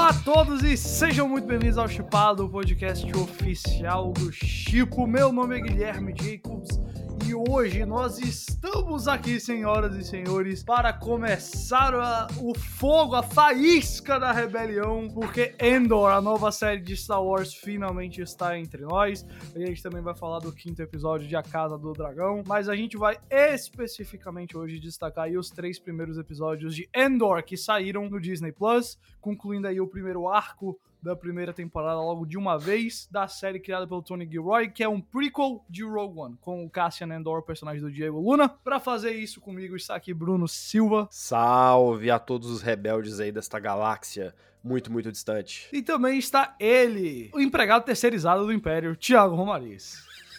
Olá a todos e sejam muito bem-vindos ao Chipado, o podcast oficial do Chipo. Meu nome é Guilherme Jacobs e hoje nós estamos aqui, senhoras e senhores, para começar o fogo, a faísca da rebelião, porque Andor, a nova série de Star Wars, finalmente está entre nós. E a gente também vai falar do 5º episódio de A Casa do Dragão, mas a gente vai especificamente hoje destacar aí os 3 primeiros episódios de Andor que saíram no Disney Plus, concluindo aí o primeiro arco da primeira temporada logo de uma vez, da série criada pelo Tony Gilroy, que é um prequel de Rogue One, com o Cassian Andor, personagem do Diego Luna. Pra fazer isso comigo está aqui Bruno Silva. Salve a todos os rebeldes aí desta galáxia muito, muito distante. E também está ele, o empregado terceirizado do Império, Thiago Romariz.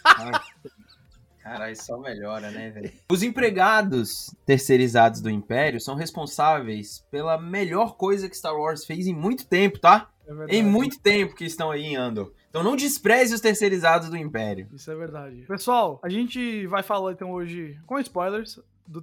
Caralho, só melhora, né, velho? Os empregados terceirizados do Império são responsáveis pela melhor coisa que Star Wars fez em muito tempo, tá? Em muito tempo que estão aí em Andor. Então não despreze os terceirizados do Império. Isso é verdade. Pessoal, a gente vai falar então hoje com spoilers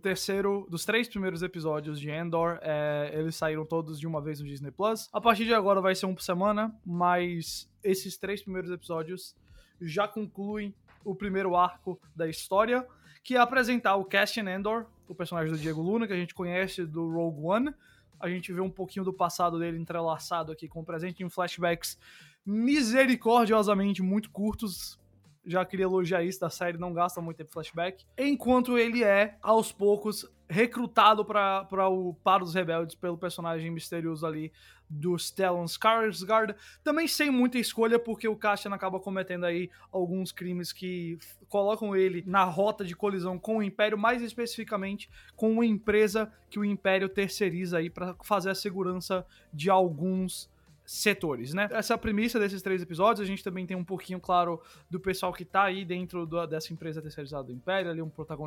dos 3 primeiros episódios de Andor. Eles saíram todos de uma vez no Disney Plus. A partir de agora vai ser um por semana, mas esses 3 primeiros episódios já concluem o primeiro arco da história, que é apresentar o Cassian Andor, o personagem do Diego Luna, que a gente conhece do Rogue One. A gente vê um pouquinho do passado dele entrelaçado aqui com o presente em flashbacks misericordiosamente muito curtos. Já queria elogiar isso, da série não gasta muito tempo flashback. Enquanto ele é, aos poucos, recrutado para os rebeldes pelo personagem misterioso ali do Stellan Skarsgård. Também sem muita escolha, porque o Cassian acaba cometendo aí alguns crimes que colocam ele na rota de colisão com o Império, mais especificamente com uma empresa que o Império terceiriza aí para fazer a segurança de alguns setores, né? Essa é a premissa desses 3 episódios. A gente também tem um pouquinho, claro, do pessoal que tá aí dentro dessa empresa terceirizada do Império, ali um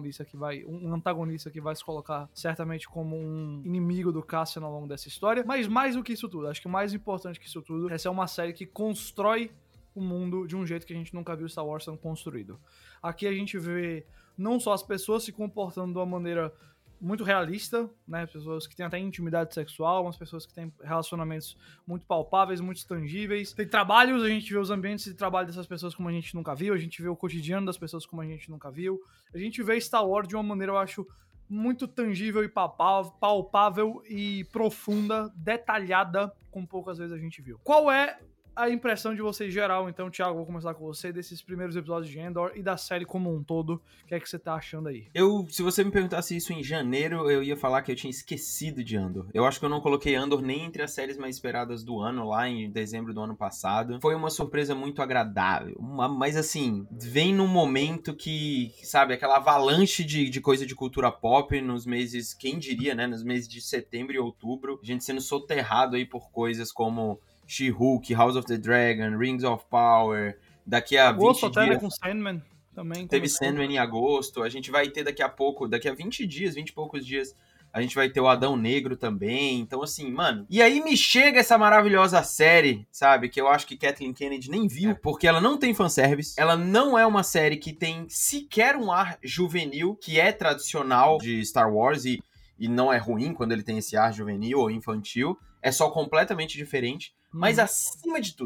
antagonista que vai se colocar certamente como um inimigo do Cassian ao longo dessa história. Mas mais do que isso tudo, acho que o mais importante que isso tudo, essa é uma série que constrói o mundo de um jeito que a gente nunca viu Star Wars sendo construído. Aqui a gente vê não só as pessoas se comportando de uma maneira muito realista, né? Pessoas que têm até intimidade sexual, umas pessoas que têm relacionamentos muito palpáveis, muito tangíveis. Tem trabalhos, a gente vê os ambientes de trabalho dessas pessoas como a gente nunca viu, a gente vê o cotidiano das pessoas como a gente nunca viu. A gente vê Star Wars de uma maneira, eu acho, muito tangível e palpável e profunda, detalhada, como poucas vezes a gente viu. Qual é a impressão de vocês geral, então, Thiago, vou começar com você, desses primeiros episódios de Andor e da série como um todo? O que é que você tá achando aí? Se você me perguntasse isso em janeiro, eu ia falar que eu tinha esquecido de Andor. Eu acho que eu não coloquei Andor nem entre as séries mais esperadas do ano, lá em dezembro do ano passado. Foi uma surpresa muito agradável. Mas, assim, vem num momento que, sabe, aquela avalanche de coisa de cultura pop nos meses, quem diria, né, nos meses de setembro e outubro, a gente sendo soterrado aí por coisas como She-Hulk, House of the Dragon, Rings of Power, daqui a 20 até, dias... né, com Sandman também. Teve Sandman em agosto, a gente vai ter daqui a 20 dias, 20 e poucos dias, a gente vai ter o Adão Negro também, então assim, mano... E aí me chega essa maravilhosa série, sabe, que eu acho que Kathleen Kennedy nem viu, porque ela não tem fanservice, ela não é uma série que tem sequer um ar juvenil, que é tradicional de Star Wars, e não é ruim quando ele tem esse ar juvenil ou infantil, é só completamente diferente. Mas acima de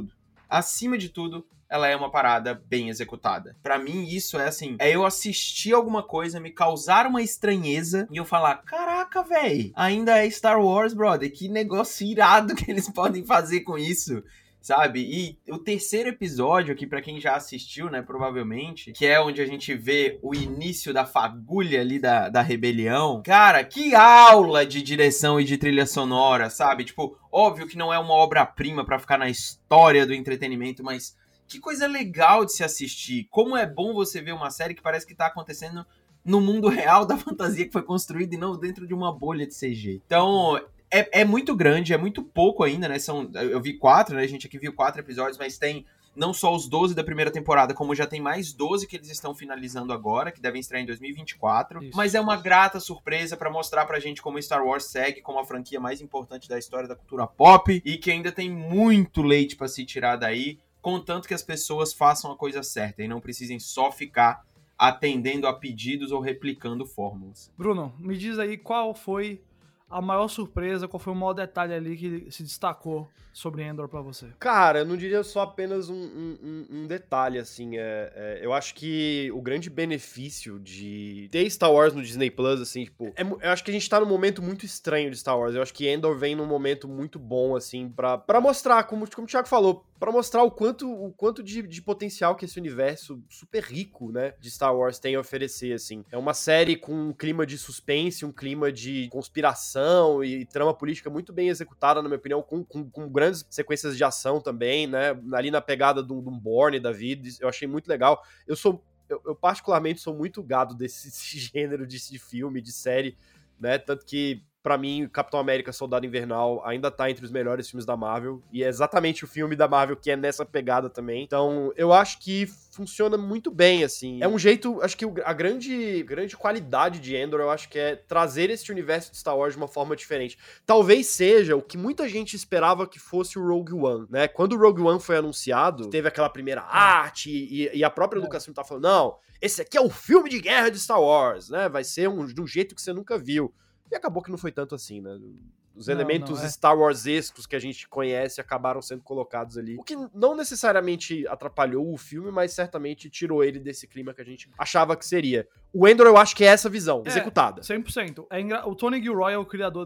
tudo, ela é uma parada bem executada. Pra mim, isso é assim, é eu assistir alguma coisa, me causar uma estranheza e eu falar, caraca, véi, ainda é Star Wars, brother, que negócio irado que eles podem fazer com isso, sabe? E o terceiro episódio aqui, pra quem já assistiu, né, provavelmente, que é onde a gente vê o início da fagulha ali da rebelião. Cara, que aula de direção e de trilha sonora, sabe? Tipo, óbvio que não é uma obra-prima pra ficar na história do entretenimento, mas que coisa legal de se assistir. Como é bom você ver uma série que parece que tá acontecendo no mundo real da fantasia que foi construída e não dentro de uma bolha de CG. Então... É muito grande, é muito pouco ainda, né? Eu vi 4, né? A gente aqui viu 4 episódios, mas tem não só os 12 da primeira temporada, como já tem mais 12 que eles estão finalizando agora, que devem estrear em 2024. Isso. Mas é uma grata surpresa pra mostrar pra gente como Star Wars segue como a franquia mais importante da história da cultura pop e que ainda tem muito leite pra se tirar daí, contanto que as pessoas façam a coisa certa e não precisem só ficar atendendo a pedidos ou replicando fórmulas. Bruno, me diz aí qual foi a maior surpresa, qual foi o maior detalhe ali que se destacou sobre Andor pra você? Cara, eu não diria só apenas um detalhe, assim, eu acho que o grande benefício de ter Star Wars no Disney Plus, assim, tipo, eu acho que a gente tá num momento muito estranho de Star Wars, eu acho que Andor vem num momento muito bom, assim, pra mostrar, como o Thiago falou, pra mostrar o quanto de potencial que esse universo super rico, né, de Star Wars tem a oferecer, assim. É uma série com um clima de suspense, um clima de conspiração e trama política muito bem executada, na minha opinião, com grandes sequências de ação também, né, ali na pegada de um Bourne da vida, eu achei muito legal. Eu particularmente sou muito gado desse gênero de filme, de série, né, tanto que pra mim, Capitão América Soldado Invernal ainda tá entre os melhores filmes da Marvel, e é exatamente o filme da Marvel que é nessa pegada também. Então, eu acho que funciona muito bem, assim. É um jeito, acho que a grande qualidade de Andor, eu acho que é trazer esse universo de Star Wars de uma forma diferente. Talvez seja o que muita gente esperava que fosse o Rogue One, né? Quando o Rogue One foi anunciado, teve aquela primeira arte, e a própria Lucasfilm tá falando, não, esse aqui é o filme de guerra de Star Wars, né? Vai ser de um jeito que você nunca viu. E acabou que não foi tanto assim, né? Os elementos Star Wars-escos que a gente conhece acabaram sendo colocados ali. O que não necessariamente atrapalhou o filme, mas certamente tirou ele desse clima que a gente achava que seria. O Andor, eu acho que é essa visão, executada. 100%. O Tony Gilroy é o criador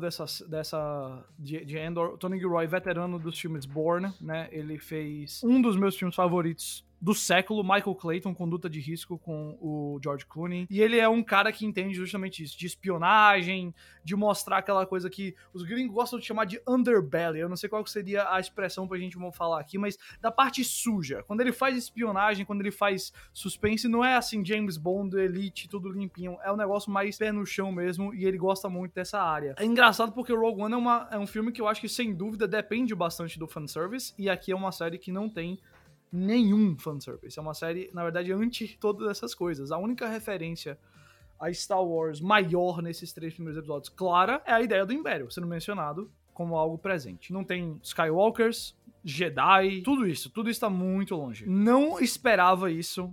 de Andor. O Tony Gilroy, veterano dos filmes Bourne, né? Ele fez um dos meus filmes favoritos do século, Michael Clayton, Conduta de Risco, com o George Clooney. E ele é um cara que entende justamente isso, de espionagem, de mostrar aquela coisa que os gringos gostam de chamar de underbelly. Eu não sei qual seria a expressão pra gente falar aqui, mas da parte suja. Quando ele faz espionagem, quando ele faz suspense, não é assim James Bond, Elite, tudo limpinho. É um negócio mais pé no chão mesmo, e ele gosta muito dessa área. É engraçado porque o Rogue One é um filme que eu acho que, sem dúvida, depende bastante do fanservice, e aqui é uma série que não tem nenhum fanservice. É uma série, na verdade, anti todas essas coisas. A única referência a Star Wars maior nesses 3 primeiros episódios, clara, é a ideia do Império, sendo mencionado como algo presente. Não tem Skywalkers, Jedi, tudo isso tá muito longe. Não esperava isso.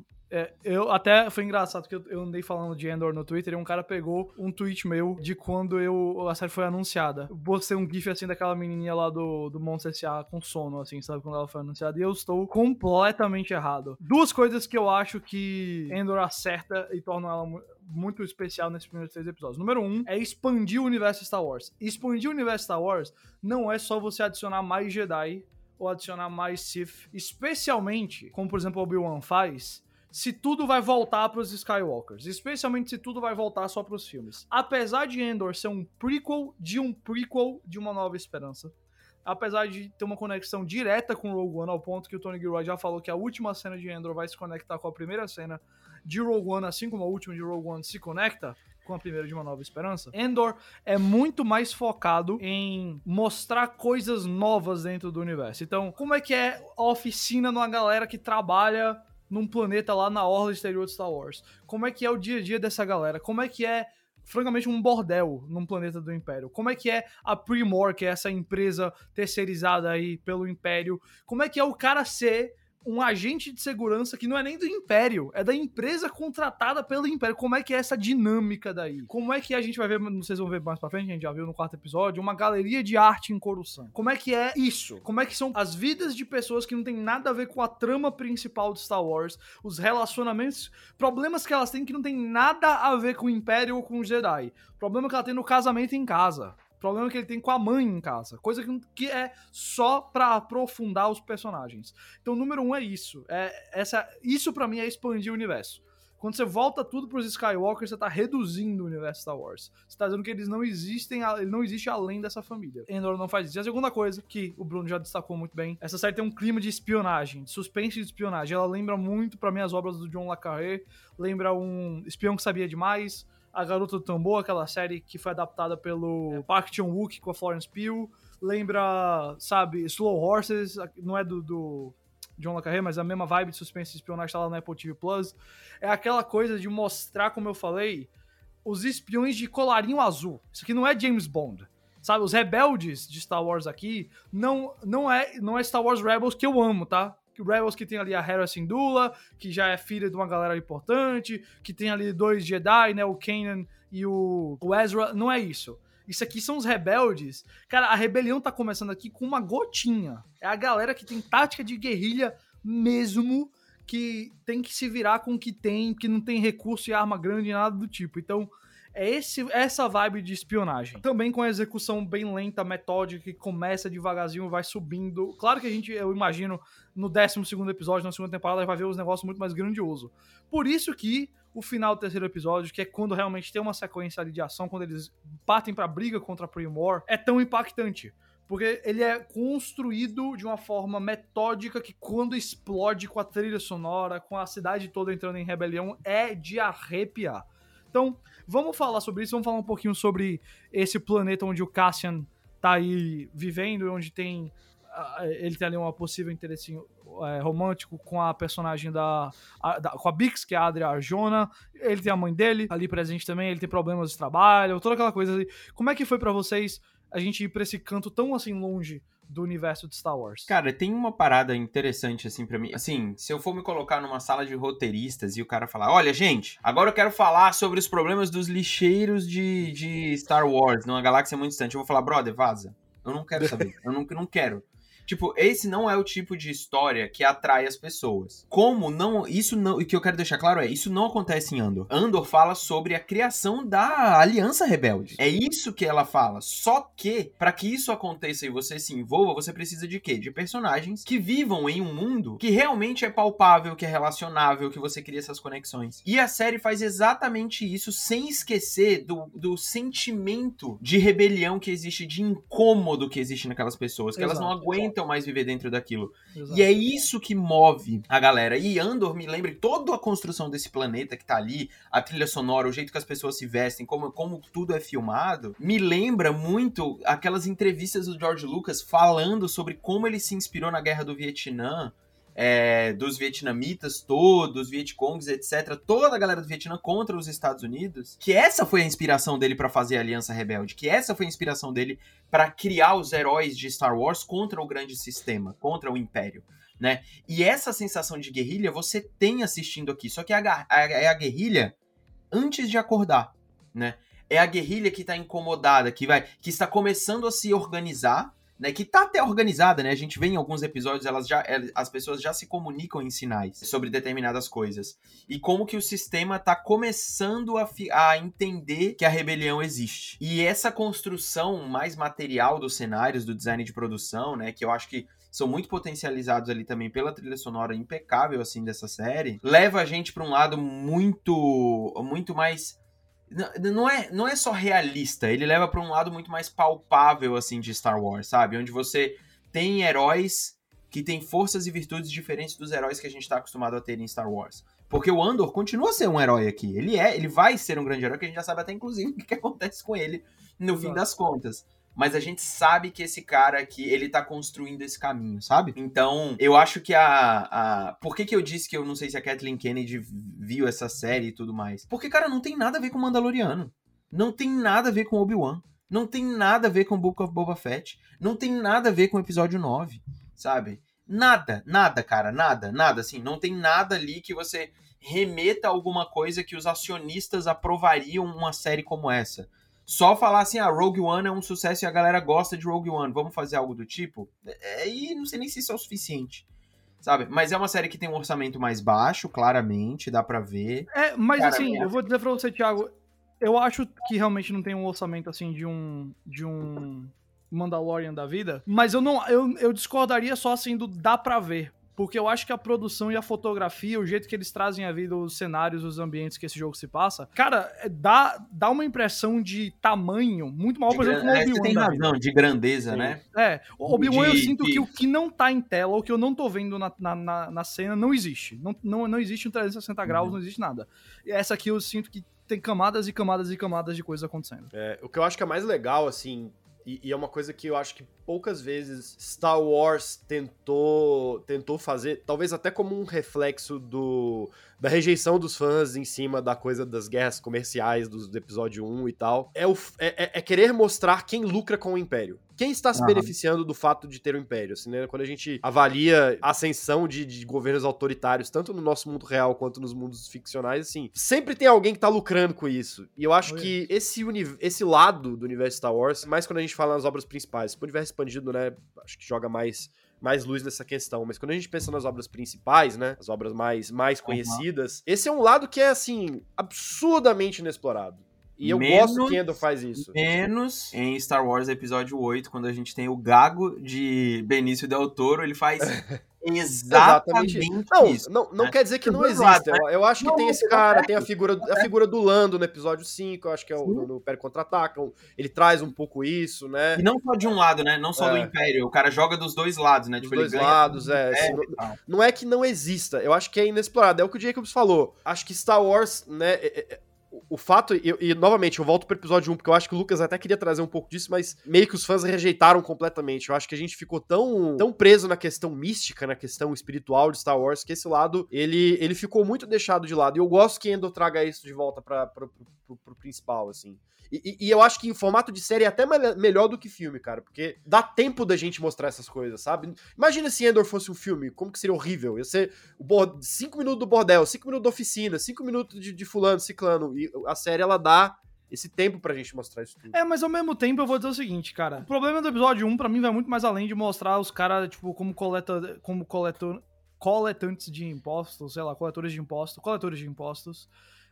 Até foi engraçado que eu andei falando de Andor no Twitter e um cara pegou um tweet meu de quando a série foi anunciada. Postei um gif assim daquela menininha lá do Monstro S.A. com sono, assim, sabe, quando ela foi anunciada, e eu estou completamente errado. 2 coisas que eu acho que Andor acerta e tornam ela muito especial nesses primeiros 3 episódios. Número 1 é expandir o universo Star Wars. Expandir o universo Star Wars não é só você adicionar mais Jedi ou adicionar mais Sith, especialmente, como por exemplo o Obi-Wan faz, se tudo vai voltar pros Skywalkers, especialmente se tudo vai voltar só pros filmes. Apesar de Andor ser um prequel de Uma Nova Esperança, apesar de ter uma conexão direta com Rogue One, ao ponto que o Tony Gilroy já falou que a última cena de Andor vai se conectar com a primeira cena de Rogue One, assim como a última de Rogue One se conecta com a primeira de Uma Nova Esperança, Andor é muito mais focado em mostrar coisas novas dentro do universo. Então, como é que é a oficina numa galera que trabalha num planeta lá na orla exterior de Star Wars? Como é que é o dia a dia dessa galera? Como é que é, francamente, um bordel num planeta do Império? Como é que é a Primor, que é essa empresa terceirizada aí pelo Império? Como é que é o cara ser um agente de segurança que não é nem do Império, é da empresa contratada pelo Império? Como é que é essa dinâmica daí? Como é que a gente vai ver, vocês vão ver mais pra frente, a gente já viu no 4º episódio, uma galeria de arte em Coruscant. Como é que é isso? Como é que são as vidas de pessoas que não tem nada a ver com a trama principal de Star Wars, os relacionamentos, problemas que elas têm que não tem nada a ver com o Império ou com os Jedi, problema que ela tem no casamento em casa, problema que ele tem com a mãe em casa, coisa que é só pra aprofundar os personagens. Então, número 1 é isso. Isso pra mim é expandir o universo. Quando você volta tudo pros Skywalker, você tá reduzindo o universo Star Wars. Você tá dizendo que eles não existem, ele não existe além dessa família. Andor não faz isso. E a segunda coisa, que o Bruno já destacou muito bem, essa série tem um clima de espionagem, de suspense de espionagem. Ela lembra muito, pra mim, as obras do John le Carré, lembra um Espião que Sabia Demais, A Garota do Tambor, aquela série que foi adaptada pelo Park Chan-wook com a Florence Pugh. Lembra, sabe, Slow Horses, não é do John le Carré, mas a mesma vibe de suspense e espionagem tá lá no Apple TV Plus. É aquela coisa de mostrar, como eu falei, os espiões de colarinho azul. Isso aqui não é James Bond. Sabe, os rebeldes de Star Wars aqui não é Star Wars Rebels que eu amo, tá? Rebels que tem ali a Hera Syndulla, que já é filha de uma galera importante, que tem ali 2 Jedi, né, o Kanan e o Ezra. Não é isso. Isso aqui são os rebeldes. Cara, a rebelião tá começando aqui com uma gotinha. É a galera que tem tática de guerrilha mesmo, que tem que se virar com o que tem, que não tem recurso e arma grande e nada do tipo. Então, é essa vibe de espionagem. Também com a execução bem lenta, metódica, que começa devagarzinho, vai subindo. Claro que eu imagino, no 12º episódio, na segunda temporada, vai ver os negócios muito mais grandiosos. Por isso que o final do 3º episódio, que é quando realmente tem uma sequência ali de ação, quando eles partem pra briga contra a Pre-War, é tão impactante. Porque ele é construído de uma forma metódica que quando explode com a trilha sonora, com a cidade toda entrando em rebelião, é de arrepiar. Então, vamos falar sobre isso, vamos falar um pouquinho sobre esse planeta onde o Cassian tá aí vivendo, onde ele tem ali um possível interesse romântico com a personagem com a Bix, que é a Adria Arjona. Ele tem a mãe dele ali presente também, ele tem problemas de trabalho, toda aquela coisa ali. Como é que foi pra vocês a gente ir pra esse canto tão assim longe do universo de Star Wars? Cara, tem uma parada interessante, assim, pra mim. Assim, se eu for me colocar numa sala de roteiristas e o cara falar, olha, gente, agora eu quero falar sobre os problemas dos lixeiros de Star Wars numa galáxia muito distante. Eu vou falar, brother, vaza. Eu não quero saber. Eu não quero. Tipo, esse não é o tipo de história que atrai as pessoas. O que eu quero deixar claro isso não acontece em Andor. Andor fala sobre a criação da Aliança Rebelde. É isso que ela fala. Só que, pra que isso aconteça e você se envolva, você precisa de quê? De personagens que vivam em um mundo que realmente é palpável, que é relacionável, que você cria essas conexões. E a série faz exatamente isso, sem esquecer do sentimento de rebelião que existe, de incômodo que existe naquelas pessoas, que elas não aguentam mais viver dentro daquilo. Exato. E é isso que move a galera. E Andor me lembra toda a construção desse planeta que tá ali, a trilha sonora, o jeito que as pessoas se vestem, como tudo é filmado, me lembra muito aquelas entrevistas do George Lucas falando sobre como ele se inspirou na Guerra do Vietnã, dos vietnamitas todos, Vietcongs, etc. Toda a galera do Vietnã contra os Estados Unidos, que essa foi a inspiração dele pra fazer a Aliança Rebelde, que essa foi a inspiração dele pra criar os heróis de Star Wars contra o grande sistema, contra o Império, né? E essa sensação de guerrilha você tem assistindo aqui, só que é a guerrilha antes de acordar, né? É a guerrilha que tá incomodada, que está começando a se organizar, né, que tá até organizada, né? A gente vê em alguns episódios, as pessoas já se comunicam em sinais sobre determinadas coisas. E como que o sistema tá começando a entender que a rebelião existe. E essa construção mais material dos cenários, do design de produção, né, que eu acho que são muito potencializados ali também pela trilha sonora impecável, assim, dessa série, leva a gente pra um lado muito mais... Não é só realista, ele leva para um lado muito mais palpável, assim, de Star Wars, sabe? Onde você tem heróis que têm forças e virtudes diferentes dos heróis que a gente tá acostumado a ter em Star Wars. Porque o Andor continua a ser um herói aqui. Ele vai ser um grande herói, que a gente já sabe até, inclusive, o que acontece com ele no fim das contas. Mas a gente sabe que esse cara aqui, ele tá construindo esse caminho, sabe? Então, eu acho que Por que eu disse que eu não sei se a Kathleen Kennedy viu essa série e tudo mais? Porque, cara, não tem nada a ver com Mandaloriano. Não tem nada a ver com Obi-Wan. Não tem nada a ver com Book of Boba Fett. Não tem nada a ver com o episódio 9, sabe? Nada, cara, nada, assim. Não tem nada ali que você remeta a alguma coisa que os acionistas aprovariam uma série como essa. Só falar assim, Rogue One é um sucesso e a galera gosta de Rogue One, vamos fazer algo do tipo? E não sei nem se isso é o suficiente, sabe? Mas é uma série que tem um orçamento mais baixo, claramente, dá pra ver. Mas cara, assim, eu vou dizer pra você, Thiago, eu acho que realmente não tem um orçamento, assim, de um Mandalorian da vida, mas eu discordaria só, assim, do dá pra ver. Porque eu acho que a produção e a fotografia, o jeito que eles trazem a vida, os cenários, os ambientes que esse jogo se passa, cara, dá uma impressão de tamanho muito maior, por exemplo, no Obi-Wan. Você tem razão, de grandeza, né? O Obi-Wan eu sinto que o que não tá em tela, ou que eu não tô vendo na cena, não existe. Não existe um 360 graus, não existe nada. E essa aqui eu sinto que tem camadas e camadas e camadas de coisas acontecendo. O que eu acho que é mais legal, assim... E é uma coisa que eu acho que poucas vezes Star Wars tentou fazer, talvez até como um reflexo da rejeição dos fãs em cima da coisa das guerras comerciais do episódio 1 e tal, é querer mostrar quem lucra com o Império. quem está se beneficiando do fato de ter o Império, assim, né? Quando a gente avalia a ascensão de governos autoritários, tanto no nosso mundo real quanto nos mundos ficcionais, assim, sempre tem alguém que tá lucrando com isso. E eu acho que esse lado do universo Star Wars, mais quando a gente fala nas obras principais, o universo expandido, né, acho que joga mais luz nessa questão, mas quando a gente pensa nas obras principais, né, as obras mais conhecidas, esse é um lado que é, assim, absurdamente inexplorado. E eu gosto que Andor faz isso. Menos em Star Wars Episódio 8, quando a gente tem o gago de Benício Del Toro, ele faz exatamente isso. Não quer dizer que não exista. Eu acho que tem esse cara, tem a figura do Lando no Episódio 5, eu acho que é no Império Contra-Ataca, ele traz um pouco isso, né? E não só de um lado, né? Não só do Império, o cara joga dos dois lados, né? Dos dois lados, assim, não é que não exista, eu acho que é inexplorado. É o que o Jacobs falou. Acho que Star Wars, né... O fato, e novamente, eu volto pro episódio 1, porque eu acho que o Lucas até queria trazer um pouco disso, mas meio que os fãs rejeitaram completamente. Eu acho que a gente ficou tão preso na questão mística, na questão espiritual de Star Wars, que esse lado, ele ficou muito deixado de lado. E eu gosto que Andor traga isso de volta pro principal, assim. E eu acho que em formato de série é até melhor do que filme, cara, porque dá tempo da gente mostrar essas coisas, sabe? Imagina se Andor fosse um filme, como que seria horrível? Ia ser 5 minutos do bordel, 5 minutos da oficina, 5 minutos de fulano, ciclano, e a série, ela dá esse tempo pra gente mostrar isso tudo. Mas ao mesmo tempo eu vou dizer o seguinte, cara, o problema do episódio 1 pra mim vai muito mais além de mostrar os caras, tipo, como coletantes de impostos, sei lá, coletores de impostos,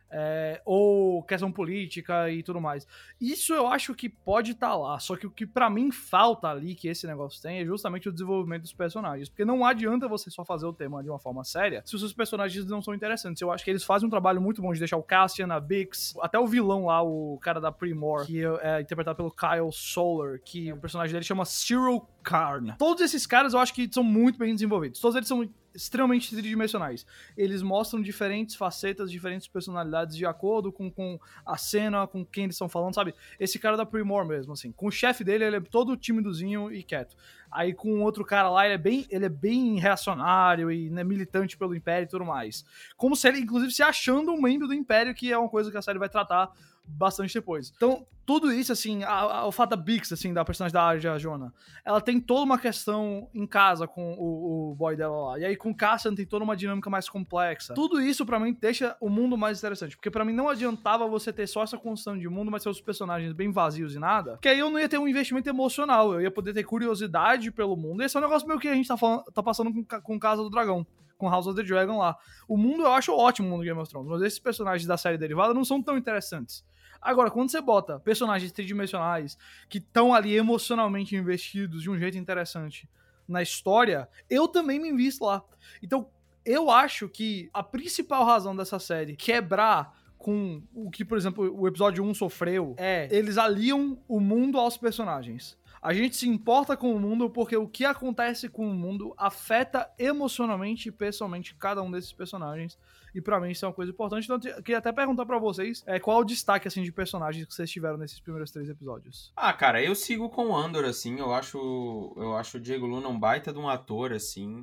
ou questão política e tudo mais. Isso eu acho que pode estar lá, só que o que pra mim falta ali, que esse negócio tem, é justamente o desenvolvimento dos personagens, porque não adianta você só fazer o tema de uma forma séria se os seus personagens não são interessantes. Eu acho que eles fazem um trabalho muito bom de deixar o Cassian, a Bix, até o vilão lá, o cara da Primor, que é interpretado pelo Kyle Soller, que o personagem dele chama Cyril Karn. Todos esses caras eu acho que são muito bem desenvolvidos. Todos eles são extremamente tridimensionais. Eles mostram diferentes facetas, diferentes personalidades de acordo com a cena, com quem eles estão falando, sabe? Esse cara da Primor mesmo, assim. Com o chefe dele, ele é todo timidozinho e quieto. Aí com o outro cara lá, ele é bem reacionário e, né, militante pelo Império e tudo mais. Como se ele, inclusive, se achando um membro do Império, que é uma coisa que a série vai tratar bastante depois. Então, tudo isso, assim, o fato da Bix, assim, da personagem da Arya Jona, ela tem toda uma questão em casa com o boy dela lá. E aí com o Cassian tem toda uma dinâmica mais complexa. Tudo isso, pra mim, deixa o mundo mais interessante. Porque pra mim não adiantava você ter só essa construção de mundo, mas ter os personagens bem vazios e nada. Porque aí eu não ia ter um investimento emocional. Eu ia poder ter curiosidade pelo mundo. Esse é um negócio meio que a gente tá passando com Casa do Dragão. Com House of the Dragon lá. O mundo eu acho ótimo, o mundo do Game of Thrones, mas esses personagens da série derivada não são tão interessantes. Agora, quando você bota personagens tridimensionais que estão ali emocionalmente investidos de um jeito interessante na história, eu também me invisto lá. Então, eu acho que a principal razão dessa série quebrar com o que, por exemplo, o episódio 1 sofreu eles aliam o mundo aos personagens. A gente se importa com o mundo porque o que acontece com o mundo afeta emocionalmente e pessoalmente cada um desses personagens. E pra mim isso é uma coisa importante. Então eu queria até perguntar pra vocês qual é o destaque, assim, de personagens que vocês tiveram nesses primeiros 3 episódios. Cara, eu sigo com o Andor, assim. Eu acho o Diego Luna um baita de um ator, assim.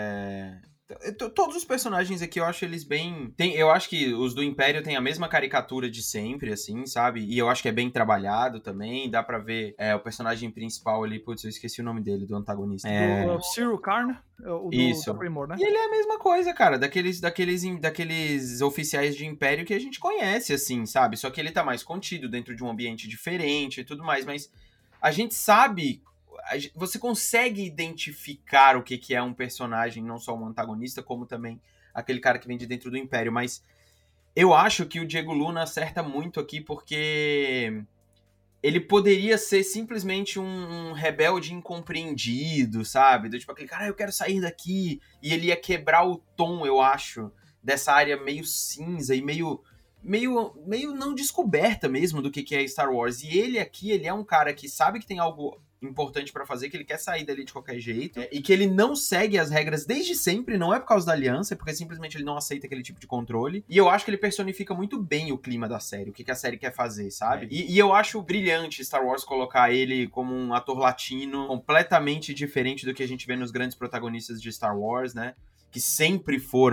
Todos os personagens aqui eu acho eles bem... eu acho que os do Império têm a mesma caricatura de sempre, assim, sabe? E eu acho que é bem trabalhado também. Dá pra ver o personagem principal ali. Putz, eu esqueci o nome dele, do antagonista. O Cyril Karn, o do Primor, né? E ele é a mesma coisa, cara. Daqueles oficiais de Império que a gente conhece, assim, sabe? Só que ele tá mais contido dentro de um ambiente diferente e tudo mais. Mas a gente sabe... Você consegue identificar o que é um personagem, não só um antagonista, como também aquele cara que vem de dentro do Império. Mas eu acho que o Diego Luna acerta muito aqui, porque ele poderia ser simplesmente um rebelde incompreendido, sabe? Do tipo aquele cara, eu quero sair daqui. E ele ia quebrar o tom, eu acho, dessa área meio cinza e meio não descoberta mesmo do que é Star Wars. E ele aqui, ele é um cara que sabe que tem algo importante pra fazer, que ele quer sair dali de qualquer jeito, e que ele não segue as regras desde sempre, não é por causa da aliança, é porque simplesmente ele não aceita aquele tipo de controle. E eu acho que ele personifica muito bem o clima da série, o que a série quer fazer, sabe? E eu acho brilhante Star Wars colocar ele como um ator latino, completamente diferente do que a gente vê nos grandes protagonistas de Star Wars, né? Que sempre foram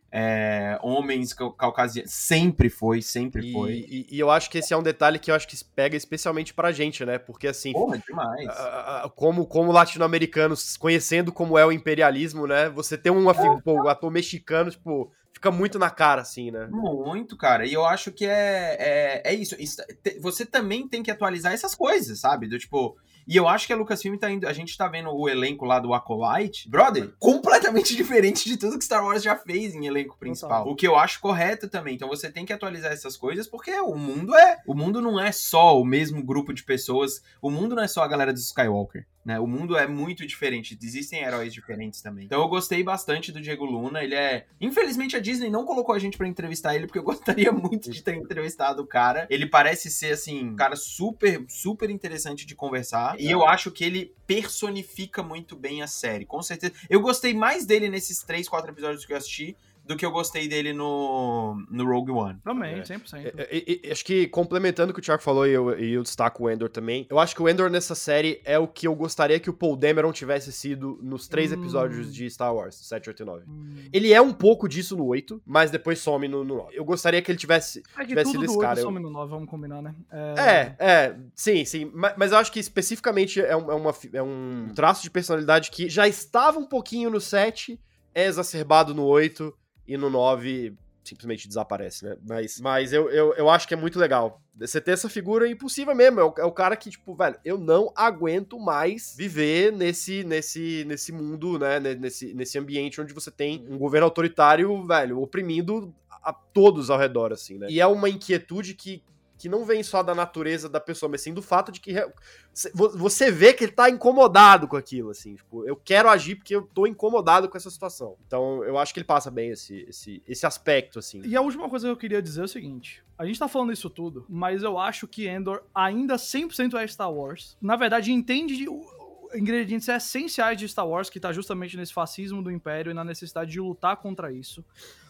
homens caucasianos. Sempre foi. E eu acho que esse é um detalhe que eu acho que pega especialmente pra gente, né? Porque assim, Porra, demais. Como latino-americanos, conhecendo como é o imperialismo, né? Você ter um ator mexicano, tipo, fica muito na cara, assim, né? Muito, cara. E eu acho que é isso. Você também tem que atualizar essas coisas, sabe? Do tipo... E eu acho que a Lucasfilm tá indo... A gente tá vendo o elenco lá do Acolyte. Brother, completamente diferente de tudo que Star Wars já fez em elenco principal. O que eu acho correto também. Então você tem que atualizar essas coisas, porque o mundo não é só o mesmo grupo de pessoas. O mundo não é só a galera do Skywalker, né? O mundo é muito diferente. Existem heróis diferentes também. Então eu gostei bastante do Diego Luna. Ele é... Infelizmente a Disney não colocou a gente pra entrevistar ele, porque eu gostaria muito de ter entrevistado o cara. Ele parece ser, assim, um cara super, super interessante de conversar. E eu acho que ele personifica muito bem a série, com certeza. Eu gostei mais dele nesses 3, 4 episódios que eu assisti do que eu gostei dele no Rogue One. Também, 100%. Acho que, complementando o que o Thiago falou, e eu destaco o Endor também, eu acho que o Endor nessa série é o que eu gostaria que o Paul Dameron tivesse sido nos 3 episódios de Star Wars, 7, 8 e 9. Ele é um pouco disso no 8, mas depois some no 9. Eu gostaria que ele tivesse sido esse cara. Some no 9, vamos combinar, né? Sim. Mas eu acho que especificamente é um traço de personalidade que já estava um pouquinho no 7, é exacerbado no 8, e no 9 simplesmente desaparece, né? Mas eu acho que é muito legal. Você ter essa figura impulsiva mesmo. É o cara que, tipo, velho, eu não aguento mais viver nesse mundo, né? Nesse ambiente onde você tem um governo autoritário, velho, oprimindo a todos ao redor, assim, né? E é uma inquietude que não vem só da natureza da pessoa, mas sim do fato de que você vê que ele tá incomodado com aquilo, assim, tipo, eu quero agir porque eu tô incomodado com essa situação. Então, eu acho que ele passa bem esse aspecto, assim. E a última coisa que eu queria dizer é o seguinte, a gente tá falando isso tudo, mas eu acho que Endor ainda 100% é Star Wars. Na verdade, entende ingredientes essenciais de Star Wars, que tá justamente nesse fascismo do Império e na necessidade de lutar contra isso.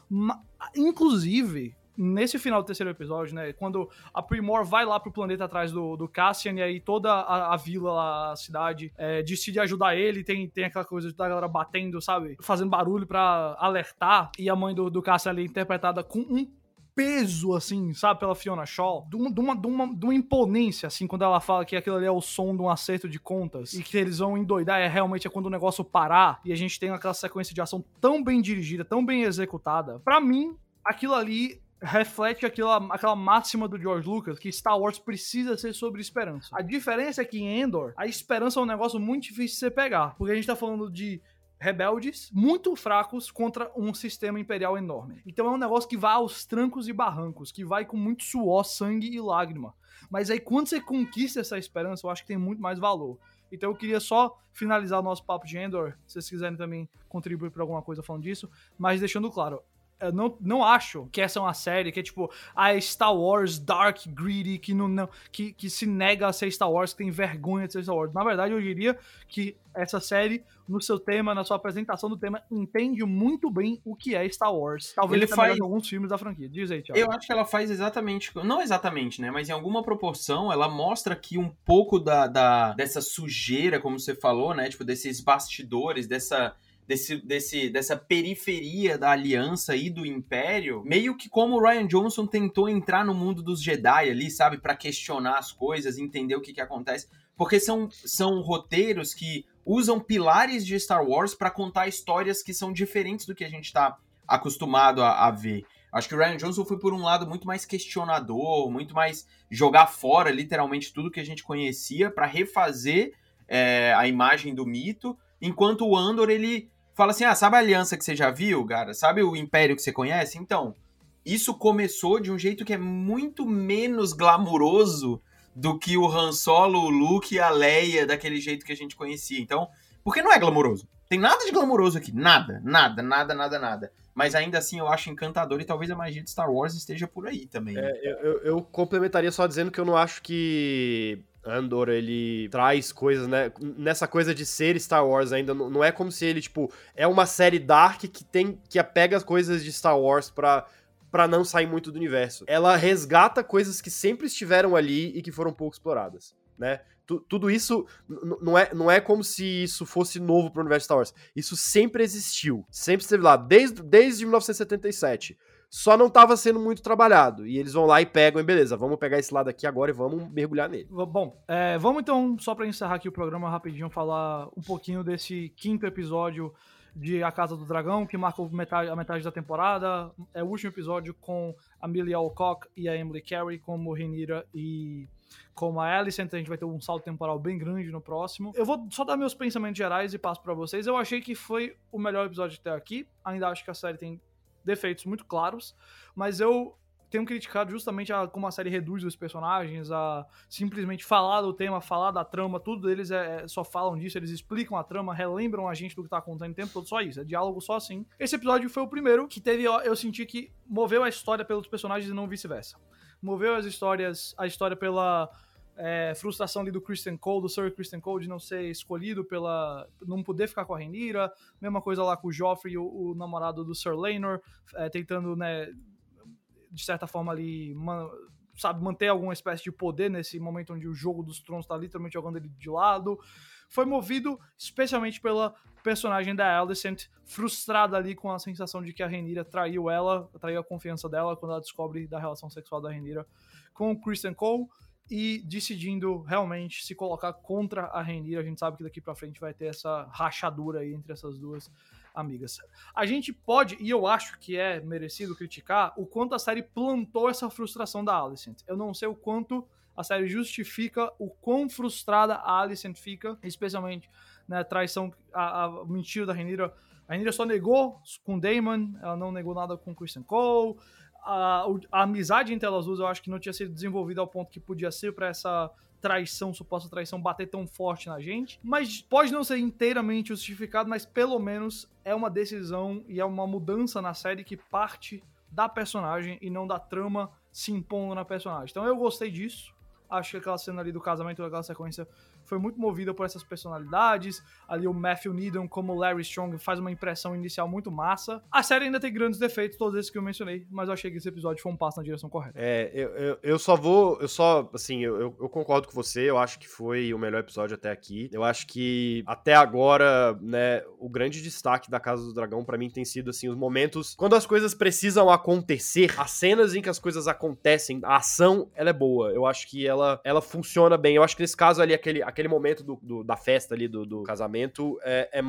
Inclusive... Nesse final do terceiro episódio, né, quando a Primor vai lá pro planeta atrás do Cassian, e aí toda a vila lá, a cidade, decide ajudar ele, tem aquela coisa da galera batendo, sabe, fazendo barulho pra alertar, e a mãe do Cassian ali interpretada com um peso, assim, sabe, pela Fiona Shaw, de uma imponência, assim, quando ela fala que aquilo ali é o som de um acerto de contas, e que eles vão endoidar, realmente quando o negócio parar, e a gente tem aquela sequência de ação tão bem dirigida, tão bem executada. Pra mim, aquilo ali reflete aquela máxima do George Lucas, que Star Wars precisa ser sobre esperança. A diferença é que em Endor, a esperança é um negócio muito difícil de você pegar, porque a gente tá falando de rebeldes muito fracos contra um sistema imperial enorme. Então é um negócio que vai aos trancos e barrancos, que vai com muito suor, sangue e lágrima. Mas aí quando você conquista essa esperança, eu acho que tem muito mais valor. Então eu queria só finalizar o nosso papo de Endor, se vocês quiserem também contribuir por alguma coisa falando disso, mas deixando claro, eu não acho que essa é uma série que é tipo a Star Wars dark, greedy, que se nega a ser Star Wars, que tem vergonha de ser Star Wars. Na verdade, eu diria que essa série, no seu tema, na sua apresentação do tema, entende muito bem o que é Star Wars. Talvez ele faz alguns filmes da franquia. Diz aí, Thiago. Eu acho que ela faz exatamente, não exatamente, né, mas em alguma proporção, ela mostra aqui um pouco dessa sujeira, como você falou, né, tipo, desses bastidores, dessa periferia da aliança e do império, meio que como o Rian Johnson tentou entrar no mundo dos Jedi ali, sabe, pra questionar as coisas, entender o que acontece, porque são roteiros que usam pilares de Star Wars pra contar histórias que são diferentes do que a gente tá acostumado a ver. Acho que o Rian Johnson foi por um lado muito mais questionador, muito mais jogar fora literalmente tudo que a gente conhecia pra refazer a imagem do mito, enquanto o Andor, ele fala assim, sabe a aliança que você já viu, cara? Sabe o império que você conhece? Então, isso começou de um jeito que é muito menos glamuroso do que o Han Solo, o Luke e a Leia, daquele jeito que a gente conhecia. Então, porque não é glamuroso. Tem nada de glamuroso aqui. Nada. Mas ainda assim eu acho encantador e talvez a magia de Star Wars esteja por aí também. Eu complementaria só dizendo que eu não acho que Andor, ele traz coisas, né, nessa coisa de ser Star Wars ainda, não é como se ele, tipo, é uma série dark que pega as coisas de Star Wars pra não sair muito do universo. Ela resgata coisas que sempre estiveram ali e que foram pouco exploradas, né? tudo isso não é como se isso fosse novo pro universo Star Wars. Isso sempre existiu. Sempre esteve lá, desde 1977. Só não tava sendo muito trabalhado. E eles vão lá e pegam, e beleza, vamos pegar esse lado aqui agora e vamos mergulhar nele. Bom, vamos então, só pra encerrar aqui o programa rapidinho, falar um pouquinho desse 5º episódio de A Casa do Dragão, que marcou a metade da temporada. É o último episódio com a Amelia Alcock e a Emily Carey como Rhaenyra e como a Alicent. A gente vai ter um salto temporal bem grande no próximo. Eu vou só dar meus pensamentos gerais e passo pra vocês. Eu achei que foi o melhor episódio até aqui. Ainda acho que a série tem defeitos muito claros, mas eu tenho criticado justamente como a série reduz os personagens a simplesmente falar do tema, falar da trama, tudo deles só falam disso, eles explicam a trama, relembram a gente do que tá acontecendo o tempo todo, só isso, é diálogo só assim. Esse episódio foi o primeiro que eu senti que moveu a história pelos personagens e não vice-versa. Moveu a história pela frustração ali do Criston Cole, do Sir Criston Cole, de não ser escolhido não poder ficar com a Rhaenyra, mesma coisa lá com o Joffrey, o namorado do Sir Laenor, tentando, né, de certa forma ali, manter alguma espécie de poder nesse momento onde o jogo dos tronos tá literalmente jogando ele de lado. Foi movido especialmente pela personagem da Alicent, frustrada ali com a sensação de que a Rhaenyra traiu a confiança dela quando ela descobre da relação sexual da Rhaenyra com o Criston Cole, e decidindo realmente se colocar contra a Rhaenyra. A gente sabe que daqui pra frente vai ter essa rachadura aí entre essas duas amigas. A gente pode, e eu acho que é merecido criticar, o quanto a série plantou essa frustração da Alicent. Eu não sei o quanto a série justifica o quão frustrada a Alicent fica, especialmente na traição, a mentira da Rhaenyra. A Rhaenyra só negou com Daemon, ela não negou nada com Criston Cole. A amizade entre elas duas eu acho que não tinha sido desenvolvida ao ponto que podia ser pra essa suposta traição, bater tão forte na gente. Mas pode não ser inteiramente justificado, mas pelo menos é uma decisão e é uma mudança na série que parte da personagem e não da trama se impondo na personagem. Então eu gostei disso. Acho que aquela cena ali do casamento, aquela sequência, foi muito movida por essas personalidades. Ali o Matthew Needham como Larry Strong faz uma impressão inicial muito massa. A série ainda tem grandes defeitos, todos esses que eu mencionei, mas eu achei que esse episódio foi um passo na direção correta. Eu concordo com você, eu acho que foi o melhor episódio até aqui. Eu acho que até agora, né, o grande destaque da Casa do Dragão pra mim tem sido, assim, os momentos quando as coisas precisam acontecer, as cenas em que as coisas acontecem, a ação, ela é boa. Eu acho que ela funciona bem. Eu acho que nesse caso ali, aquele momento da festa ali, do casamento, é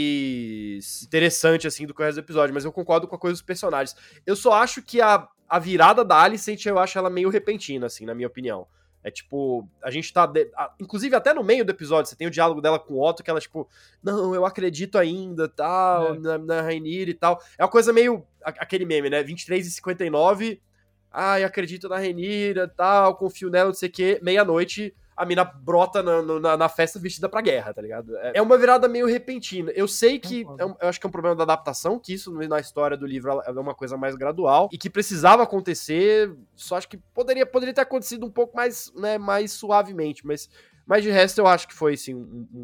mais interessante, assim, do que o resto do episódio, mas eu concordo com a coisa dos personagens. Eu só acho que a virada da Alicent, eu acho ela meio repentina, assim, na minha opinião. É tipo, a gente tá... inclusive, até no meio do episódio, você tem o diálogo dela com o Otto, que ela, tipo, não, eu acredito ainda, tal, na Rhaenyra e tal. É uma coisa meio... aquele meme, né? 23h59... Ai, acredito na Rhaenyra, tal, confio nela, não sei o quê. Meia-noite, a mina brota na festa vestida pra guerra, tá ligado? É uma virada meio repentina. Eu sei que, eu acho que é um problema da adaptação, que isso na história do livro é uma coisa mais gradual, e que precisava acontecer, só acho que poderia ter acontecido um pouco mais, né, mais suavemente, mas de resto eu acho que foi, sim,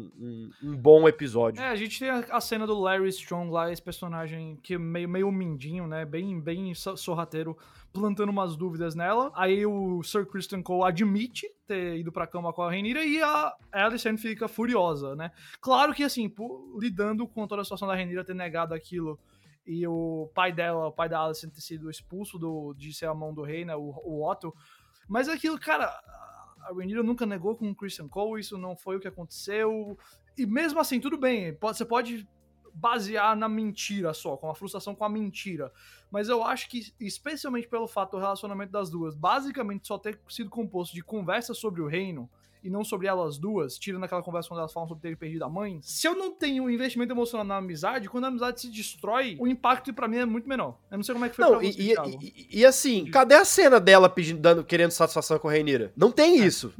um bom episódio. A gente tem a cena do Larry Strong lá, esse personagem que é meio mindinho, né, bem sorrateiro, plantando umas dúvidas nela. Aí o Sir Criston Cole admite ter ido pra cama com a Rhaenyra e a Alicent fica furiosa, né. Claro que, assim, lidando com toda a situação da Rhaenyra ter negado aquilo e o pai da Alicent ter sido expulso de ser a mão do rei, né, o Otto, mas aquilo, cara... A Rhaenyra nunca negou com o Criston Cole, isso não foi o que aconteceu. E mesmo assim, tudo bem, você pode basear na mentira só, com a frustração com a mentira. Mas eu acho que, especialmente pelo fato do relacionamento das duas, basicamente só ter sido composto de conversas sobre o reino, e não sobre elas duas, tirando aquela conversa quando elas falam sobre terem perdido a mãe, se eu não tenho um investimento emocional na amizade, quando a amizade se destrói, o impacto pra mim é muito menor. Eu não sei como é que foi pra você, Thiago. E assim, cadê a cena dela querendo satisfação com a Rhaenyra? Não tem isso.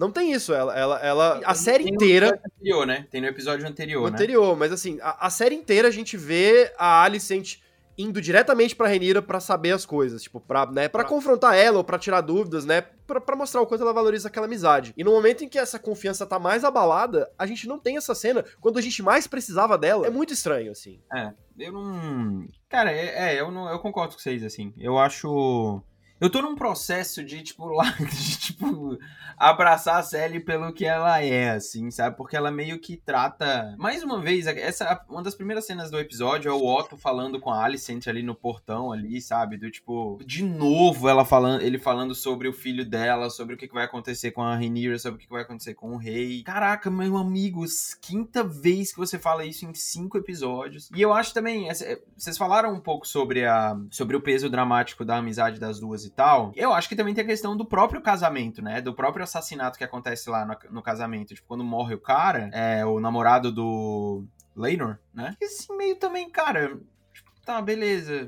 A série inteira... Anterior, né? Tem no episódio anterior, né? Mas assim, a série inteira a gente vê a Alicent indo diretamente pra Rhaenyra pra saber as coisas, tipo, pra confrontar ela ou pra tirar dúvidas, né, pra mostrar o quanto ela valoriza aquela amizade. E no momento em que essa confiança tá mais abalada, a gente não tem essa cena quando a gente mais precisava dela. É muito estranho, assim. Eu não... Cara, eu concordo com vocês, assim. Eu acho Eu tô num processo de, abraçar a Sally pelo que ela é, assim, sabe? Porque ela meio que trata... Mais uma vez, uma das primeiras cenas do episódio é o Otto falando com a Alicent ali no portão, ali, sabe? Do tipo, de novo ele falando sobre o filho dela, sobre o que vai acontecer com a Rhaenyra, sobre o que vai acontecer com o rei. Caraca, meu amigo, quinta vez que você fala isso em 5 episódios. E eu acho também, vocês falaram um pouco sobre o peso dramático da amizade das duas e tal. Eu acho que também tem a questão do próprio casamento, né? Do próprio assassinato que acontece lá no casamento. Tipo, quando morre o cara, o namorado do Laenor, né? E assim, meio também, cara... Tipo, tá, beleza.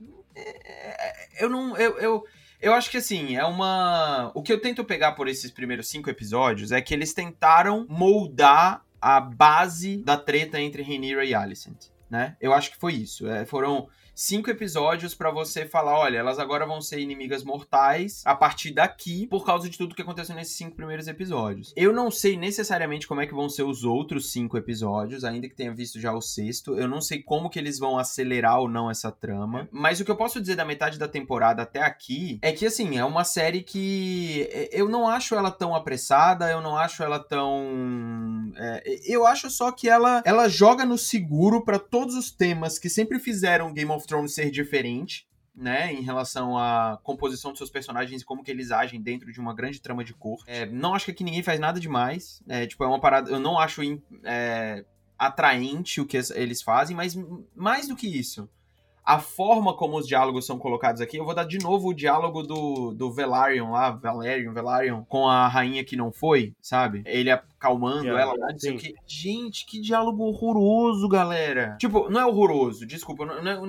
Eu acho que assim, o que eu tento pegar por esses primeiros 5 episódios é que eles tentaram moldar a base da treta entre Rhaenyra e Alicent, né? Eu acho que foi isso. Foram 5 episódios pra você falar, olha, elas agora vão ser inimigas mortais a partir daqui, por causa de tudo que aconteceu nesses 5 primeiros episódios. Eu não sei necessariamente como é que vão ser os outros 5 episódios, ainda que tenha visto já o 6º. Eu não sei como que eles vão acelerar ou não essa trama. Mas o que eu posso dizer da metade da temporada até aqui é que, assim, é uma série que eu não acho ela tão apressada, eu não acho ela tão... eu acho só que ela joga no seguro pra todos os temas que sempre fizeram Game of Thrones ser diferente, né, em relação à composição dos seus personagens e como que eles agem dentro de uma grande trama de cor. Não acho que aqui ninguém faz nada demais, é uma parada, eu não acho atraente o que eles fazem, mas mais do que isso, a forma como os diálogos são colocados aqui, eu vou dar de novo o diálogo do Velaryon lá, Velaryon, com a rainha que não foi, sabe? Ele acalmando ela lá, não sei o que. Gente, que diálogo horroroso, galera. Tipo, não é horroroso, desculpa,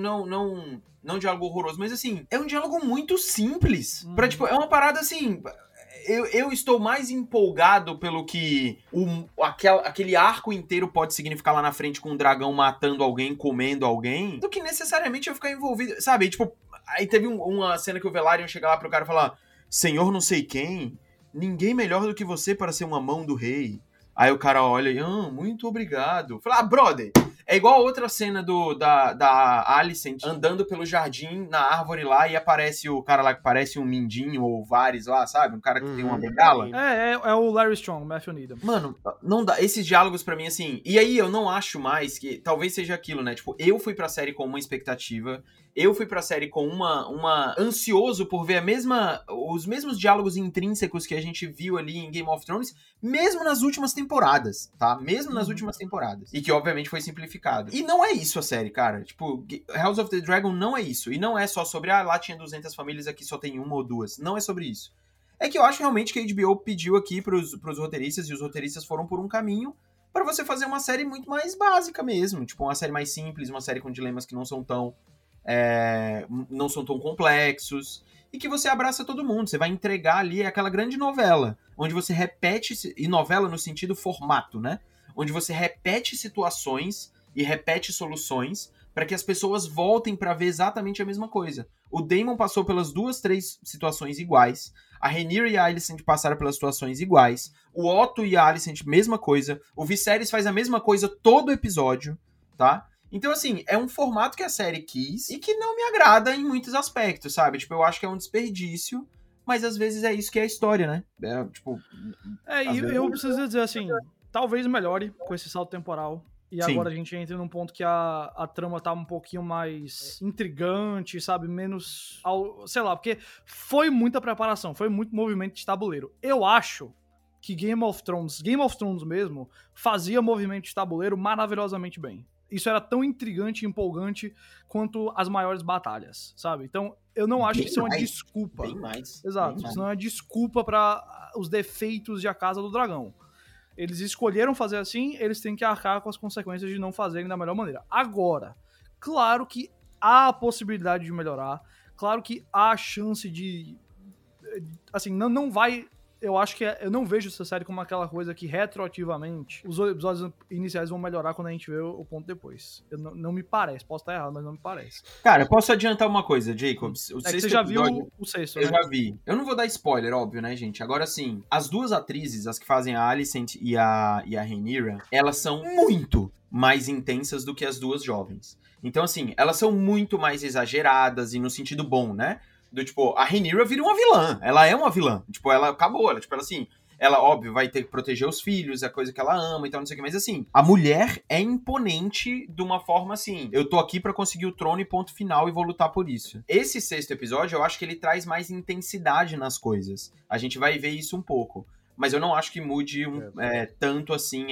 não diálogo horroroso, mas assim, é um diálogo muito simples. É uma parada assim... Eu estou mais empolgado pelo que aquele arco inteiro pode significar lá na frente com um dragão matando alguém, comendo alguém, do que necessariamente eu ficar envolvido, sabe? Tipo, aí teve uma cena que o Velaryon chega lá pro cara e fala, senhor não sei quem, ninguém melhor do que você para ser uma mão do rei. Aí o cara olha e, muito obrigado. Fala, brother, é igual a outra cena da Alicent andando pelo jardim, na árvore lá, e aparece o cara lá que parece um Mindinho ou Varys lá, sabe? Um cara que tem uma bengala. É o Larry Strong, Matthew Needham. Mano, não dá. Esses diálogos pra mim, assim... E aí eu não acho mais que... Talvez seja aquilo, né? Tipo, eu fui pra série com uma expectativa... Eu fui pra série com uma ansioso por ver os mesmos diálogos intrínsecos que a gente viu ali em Game of Thrones, mesmo nas últimas temporadas, tá? Mesmo nas últimas temporadas. E que, obviamente, foi simplificado. E não é isso a série, cara. Tipo, House of the Dragon não é isso. E não é só sobre, lá tinha 200 famílias, aqui só tem 1 ou 2. Não é sobre isso. É que eu acho realmente que a HBO pediu aqui pros roteiristas, e os roteiristas foram por um caminho pra você fazer uma série muito mais básica mesmo. Tipo, uma série mais simples, uma série com dilemas que não são tão complexos, e que você abraça todo mundo, você vai entregar ali aquela grande novela, onde você repete, e novela no sentido formato, né? Onde você repete situações e repete soluções para que as pessoas voltem para ver exatamente a mesma coisa. O Daemon passou pelas 3 situações iguais, a Rhaenyra e a Alicent passaram pelas situações iguais, o Otto e a Alicent, mesma coisa, o Viserys faz a mesma coisa todo episódio, tá? Então, assim, é um formato que a série quis e que não me agrada em muitos aspectos, sabe? Tipo, eu acho que é um desperdício, mas às vezes é isso que é a história, né? E eu preciso dizer assim, talvez melhore com esse salto temporal. E Sim. Agora a gente entra num ponto que a trama tá um pouquinho mais intrigante, sabe? Menos, sei lá, porque foi muita preparação, foi muito movimento de tabuleiro. Eu acho que Game of Thrones mesmo, fazia movimento de tabuleiro maravilhosamente bem. Isso era tão intrigante e empolgante quanto as maiores batalhas, sabe? Então, eu não acho que isso é uma desculpa. Bem mais. Exato, isso não é uma desculpa para os defeitos de A Casa do Dragão. Eles escolheram fazer assim, eles têm que arcar com as consequências de não fazerem da melhor maneira. Agora, claro que há a possibilidade de melhorar, claro que há a chance de... Assim, não vai... Eu acho que eu não vejo essa série como aquela coisa que retroativamente os episódios iniciais vão melhorar quando a gente vê o ponto depois. Não me parece, posso estar errado, mas não me parece. Cara, posso adiantar uma coisa, Jacobs? Você já viu o 6º, né? Eu já vi. Eu não vou dar spoiler, óbvio, né, gente? Agora sim, as 2 atrizes, as que fazem a Alicent e a Rhaenyra, elas são muito mais intensas do que as 2 jovens. Então, assim, elas são muito mais exageradas e no sentido bom, né? Do tipo, a Rhaenyra vira uma vilã. Ela é uma vilã. Tipo, ela acabou. Ela, tipo, ela assim... Ela, óbvio, vai ter que proteger os filhos, a coisa que ela ama e tal, não sei o que. Mas assim, a mulher é imponente de uma forma assim... Eu tô aqui pra conseguir o trono e ponto final e vou lutar por isso. Esse 6º episódio, eu acho que ele traz mais intensidade nas coisas. A gente vai ver isso um pouco. Mas eu não acho que mude tanto assim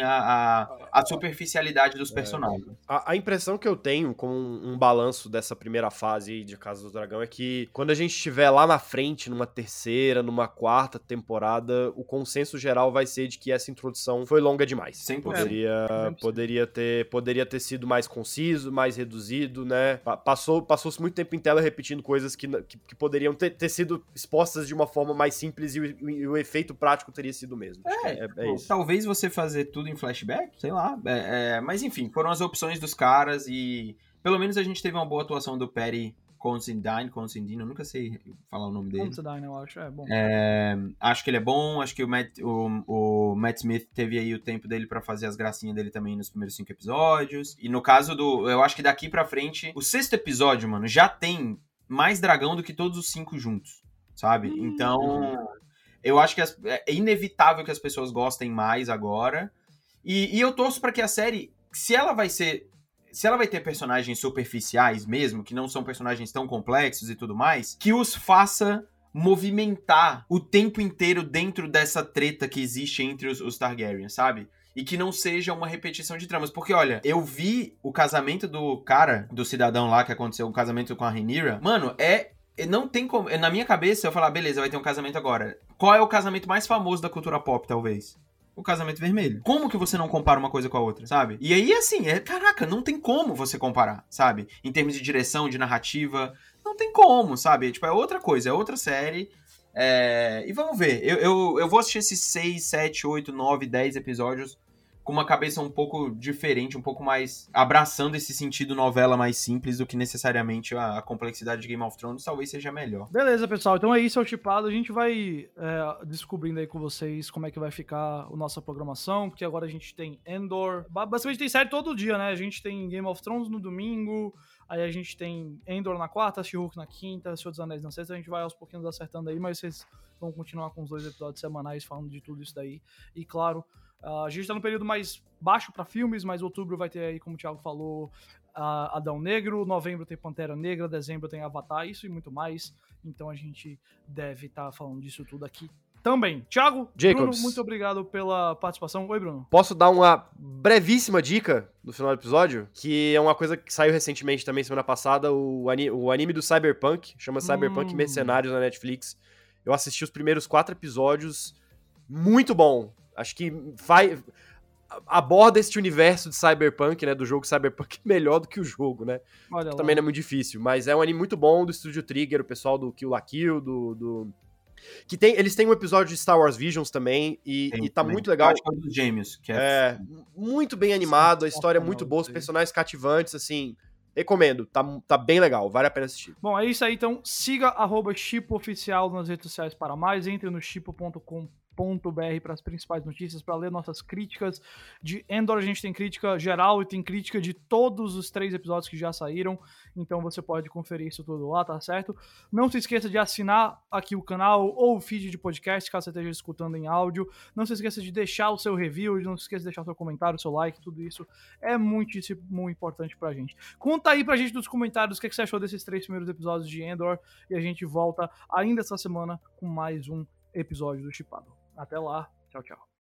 a superficialidade dos personagens. A impressão que eu tenho com um balanço dessa primeira fase de Casa do Dragão é que quando a gente estiver lá na frente, numa 3ª, numa 4ª temporada, o consenso geral vai ser de que essa introdução foi longa demais. 100%. Poderia ter sido mais conciso, mais reduzido, né? Passou-se muito tempo em tela repetindo coisas que poderiam ter sido expostas de uma forma mais simples e o efeito prático teria sido mesmo. É isso. Talvez você fazer tudo em flashback, sei lá. Mas enfim, foram as opções dos caras e pelo menos a gente teve uma boa atuação do Paddy Considine, eu nunca sei falar o nome dele. Considine, eu acho, bom. Acho que ele é bom, acho que o Matt Smith teve aí o tempo dele pra fazer as gracinhas dele também nos primeiros 5 episódios. E no caso eu acho que daqui pra frente, o 6º episódio, mano, já tem mais dragão do que todos os 5 juntos, sabe? Então... Eu acho que é inevitável que as pessoas gostem mais agora. E eu torço pra que a série, se ela vai ter personagens superficiais mesmo, que não são personagens tão complexos e tudo mais, que os faça movimentar o tempo inteiro dentro dessa treta que existe entre os Targaryen, sabe? E que não seja uma repetição de tramas. Porque, olha, eu vi o casamento do cidadão lá que aconteceu, o casamento com a Rhaenyra. Mano, não tem como... Na minha cabeça, eu falar, beleza, vai ter um casamento agora. Qual é o casamento mais famoso da cultura pop, talvez? O casamento vermelho. Como que você não compara uma coisa com a outra, sabe? E aí, assim, caraca, não tem como você comparar, sabe? Em termos de direção, de narrativa, não tem como, sabe? Tipo, é outra coisa, é outra série. E vamos ver. Eu vou assistir esses 6, 7, 8, 9, 10 episódios com uma cabeça um pouco diferente, um pouco mais abraçando esse sentido novela mais simples do que necessariamente a complexidade de Game of Thrones, talvez seja melhor. Beleza, pessoal. Então é isso, é o Chipado. A gente vai descobrindo aí com vocês como é que vai ficar a nossa programação, porque agora a gente tem Andor. Basicamente tem série todo dia, né? A gente tem Game of Thrones no domingo, aí a gente tem Andor na quarta, She-Hulk na quinta, Senhor dos Anéis na sexta. A gente vai aos pouquinhos acertando aí, mas vocês vão continuar com os 2 episódios semanais falando de tudo isso daí. E claro... a gente tá no período mais baixo pra filmes, mas outubro vai ter aí, como o Thiago falou, Adão Negro, novembro tem Pantera Negra, dezembro tem Avatar, isso e muito mais. Então a gente deve estar falando disso tudo aqui também. Thiago, Jacobs. Bruno, muito obrigado pela participação. Oi, Bruno. Posso dar uma brevíssima dica no final do episódio? Que é uma coisa que saiu recentemente também, semana passada, o anime do Cyberpunk, chama Cyberpunk Mercenários na Netflix. Eu assisti os primeiros 4 episódios, muito bom. Acho que aborda este universo de Cyberpunk, né, do jogo Cyberpunk melhor do que o jogo, né? Olha lá. Também não é muito difícil, mas é um anime muito bom do Estúdio Trigger, o pessoal do Kill la Kill, eles têm um episódio de Star Wars Visions também, e tá muito legal. Dos Gêmeos, que muito bem animado, a história é muito boa, os personagens cativantes, assim... Recomendo, tá bem legal, vale a pena assistir. Bom, é isso aí, então siga @chipo_oficial nas redes sociais para mais, entre no chipo.com.br para as principais notícias, para ler nossas críticas de Andor. A gente tem crítica geral e tem crítica de todos os 3 episódios que já saíram, então você pode conferir isso tudo lá, tá certo? Não se esqueça de assinar aqui o canal ou o feed de podcast, caso você esteja escutando em áudio. Não se esqueça de deixar o seu review, não se esqueça de deixar o seu comentário, o seu like, tudo isso é muitíssimo importante pra gente. Conta aí pra gente nos comentários o que você achou desses 3 primeiros episódios de Andor, e a gente volta ainda essa semana com mais um episódio do Chipado. Até lá, tchau, tchau.